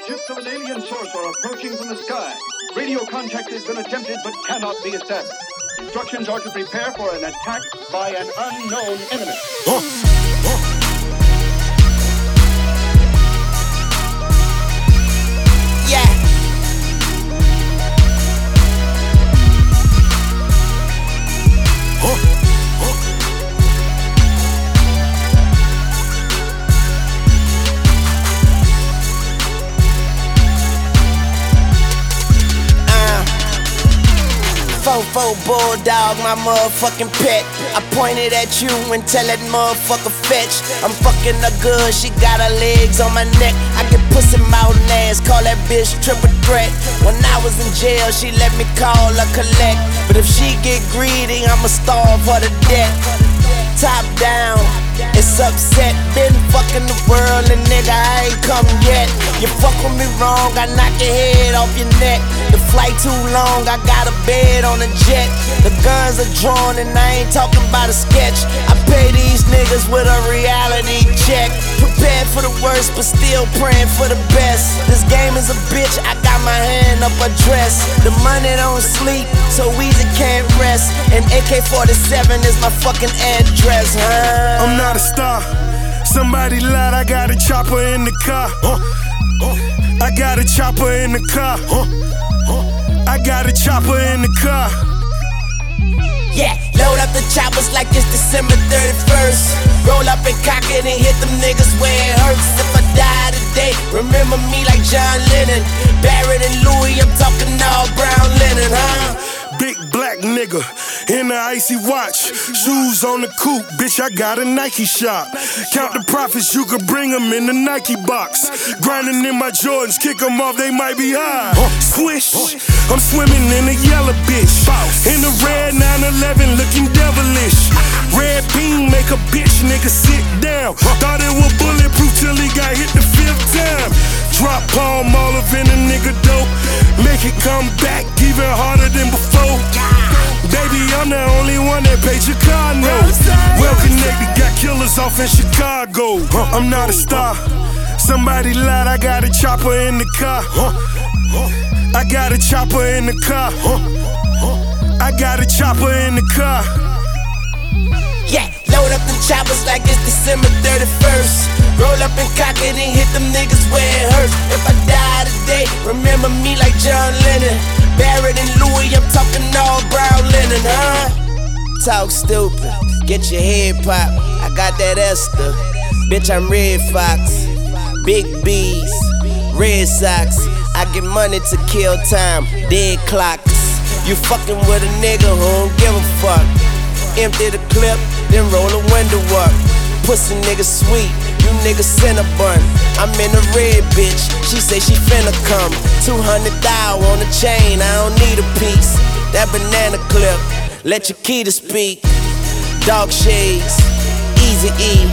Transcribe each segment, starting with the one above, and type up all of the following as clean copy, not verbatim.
Ships of an alien source are approaching from the sky. Radio contact has been attempted but cannot be established. Instructions are to prepare for an attack by an unknown enemy. Fofo bulldog, my motherfucking pet. I pointed at you and tell that motherfucker fetch. I'm fucking her good, she got her legs on my neck. I get pussy mouth and ass, call that bitch triple threat. When I was in jail, she let me call her collect. But if she get greedy, I'ma starve her to death. Top down, it's upset. Been fucking the world and nigga, I ain't come yet. You fuck with me wrong, I knock your head off your neck. The flight too long, I got a bed on a jet. The guns are drawn and I ain't talking about a sketch. I pay these niggas with a reality check. Prepared for the worst, but still praying for the best. This game is a bitch, I got my hand up a dress. The money don't sleep, so easy can't rest. And AK-47 is my fucking address, huh? I'm not a star, somebody lied, I got a chopper in the car. I got a chopper in the car. I got a chopper in the car. Yeah, load up the choppers like it's December 31st. Roll up and cock it and hit them niggas where it hurts. If I die today, remember me like John Lennon. Barrett and Louis, I'm talking all brown linen, huh? Big black nigga in the icy watch. Shoes on the coupe, bitch, I got a Nike shop. Count the profits, you could bring them in the Nike box. Grinding in my Jordans, kick them off, they might be high. Swish, I'm swimming in a yellow bitch. In the red 911, looking devilish. Red beam, make a bitch nigga sit down. Thought it was bulletproof till he got hit the 5th time. Drop palm olive in a nigga dope. Make it come back even harder than before. Baby, I'm the only one that paid your car note. Well connected, got killers off in Chicago. I'm not a star, somebody lied, I got a chopper in the car. I got a chopper in the car. I got a chopper in the car. Yeah, load up the choppers like it's December 31st. Roll up and cock it and hit them niggas where it hurts. If I die today, remember me like John Lennon. Barrett and Louis, I'm talking all brown linen, huh? Talk stupid, get your head popped. I got that Esther, bitch, I'm Red Fox. Big B's, Red Sox. I get money to kill time, dead clocks. You fucking with a nigga who don't give a fuck. Empty the clip, then roll the window up. Pussy nigga sweet, you niggas Cinnabon. I'm in a red bitch, she say she finna come. 200,000 on the chain, I don't need a piece. That banana clip, let your key to speak. Dog shades, Easy E.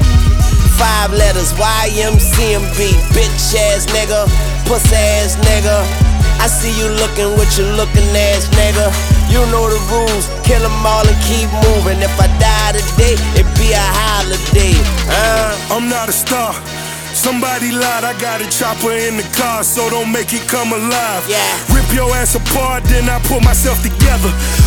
5 letters, YMCMB. Bitch ass nigga, pussy ass nigga. I see you looking with your looking ass nigga. You know the rules, kill them all and keep moving. If I die today, it be a holiday. I'm not a star, somebody lied, I got a chopper in the car, so don't make it come alive. Yeah. Rip your ass apart, then I put myself together.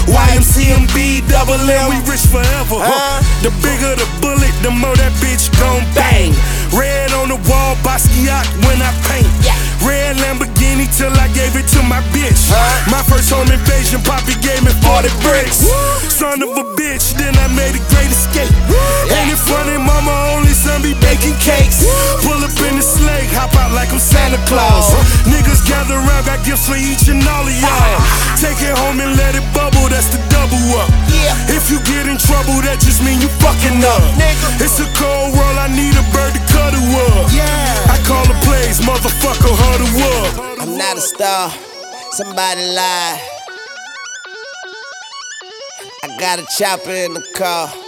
YMCMB, double M, we rich forever. The bigger the bullet, the more that bitch gon' bang. Red on the wall, Basquiat when I paint. Yeah. Red Lamborghini till I gave it to my bitch. My first home invasion, Poppy gave me 40 bricks. Son of a bitch, then I made a great escape. Ain't it funny, mama only son be baking cakes. Pull up in the sleigh, hop out like I'm Santa Claus. Niggas gather around, got gifts for each and all of y'all. Take it home and let it bubble, that's the double up. If you get in trouble, that just mean you fucking up. It's a cold world, I need a bird to cuddle up. I call the plays, motherfucker, huddle up. I'm not a star, somebody lied. I got a chopper in the car.